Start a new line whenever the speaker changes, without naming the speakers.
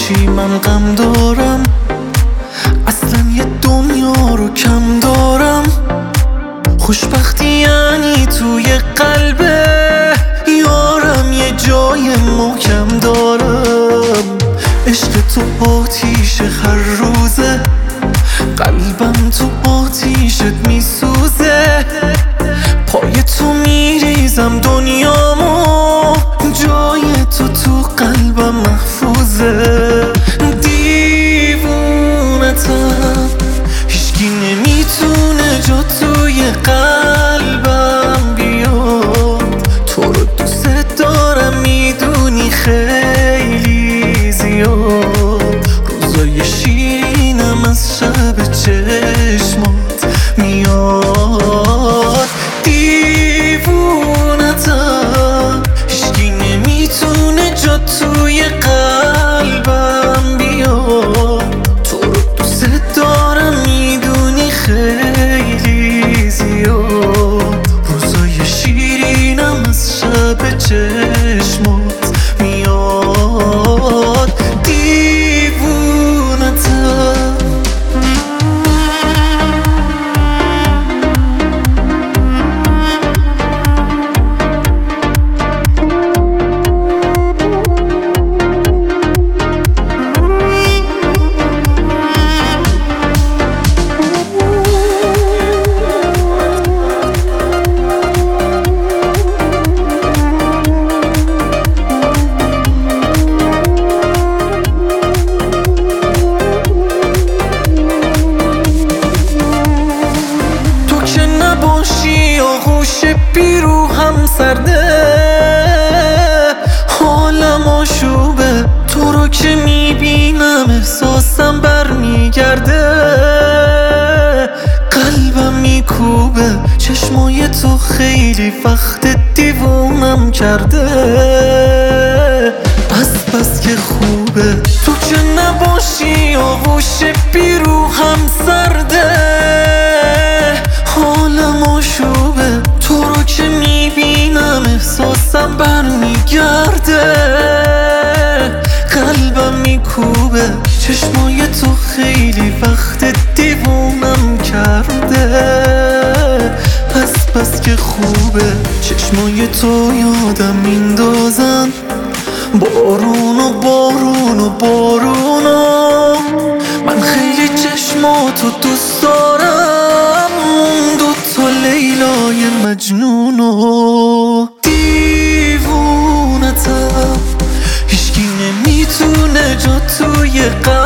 باشی من غم دارم، اصلا یه دنیا رو کم دارم. خوشبختی یعنی توی قلبه یارم یه جای محکم دارم. عشق تو آتیشه هر روزه، قلبم تو آتیشت میسوزه. پای تو میریزم دنیامو، جای تو قلبم محفوظه. دیوونتم هیچکی نمیتونه جا توی قلبم بیاد. تو رو دوست دارم میدونی خیلی زیاد. روزای شیرینم از شب چشمات میاد. دیوونتم هیچکی نمیتونه جا توی قلبم بیاد. تو رو دوست دارم میدونی خیلی زیاد. روزای شیرینم از شب چشمات میاد. دیوونتم آغوش بیرو هم سرده، حالم آشوبه. تو رو که میبینم احساسم برمیگرده، قلبم میکوبه. چشمای تو خیلی وقت دیوونم کرده، بس که خوبه. تو که نباشی آغوش بیرو هم سرده، حالم آشوبه. تو رو که میبینم احساسم برمیگرده، قلبم میکوبه. چشمای تو خیلی وقت دیوونم کرده، بس که خوبه. چشمای تو یادم میندازن بارون و بارون و بارونو. من خیلی چشماتو دوست دارم، اون دوتا لیلای مجنونو. دیوونتم هیچکی نمیتونه جا توی